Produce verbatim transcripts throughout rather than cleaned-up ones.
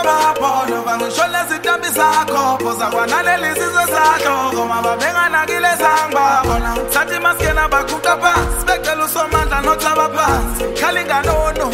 polo bangishole zitambi zakho phoza kwanaleli sizwe sakho ngoma babenganakile sangibabona sathi maskena baguqa phansi becela usomandla nothaba phansi khalinga nono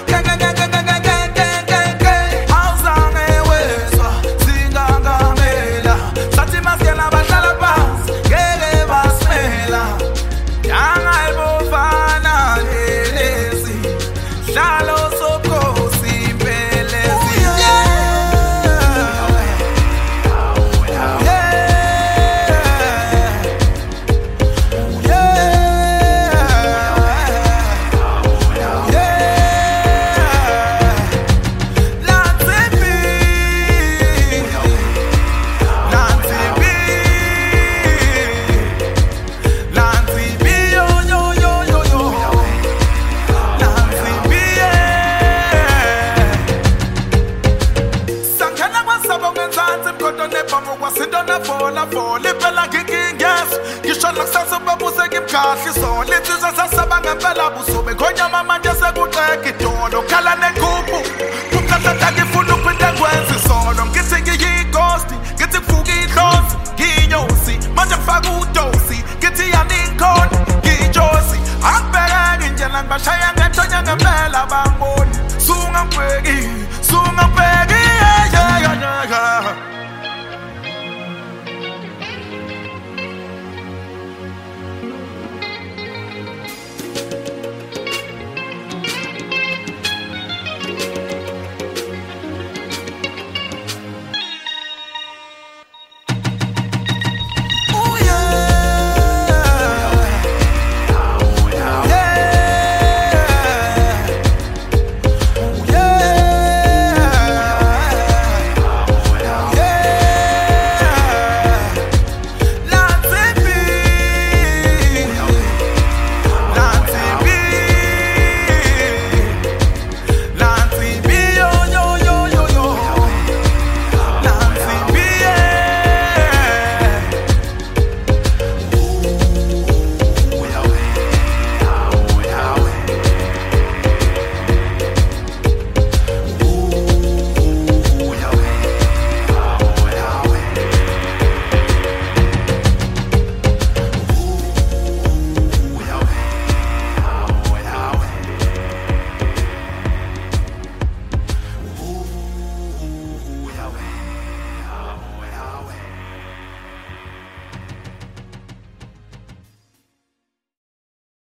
kahle so letsizwa sasabanga phela busobe khonya mama nje sekuqeka idolo khala nekhuphu ukhathatha ngifuna ukwenda kwenze solo ngithi ngiyighost ngithi kufuka idlozi nginyosi manje ngifaka udosi ngithi yanikhona ngijosi akubheka nje la ngibashaya ngethonya ngempela bamboni sunga ngibheki sunga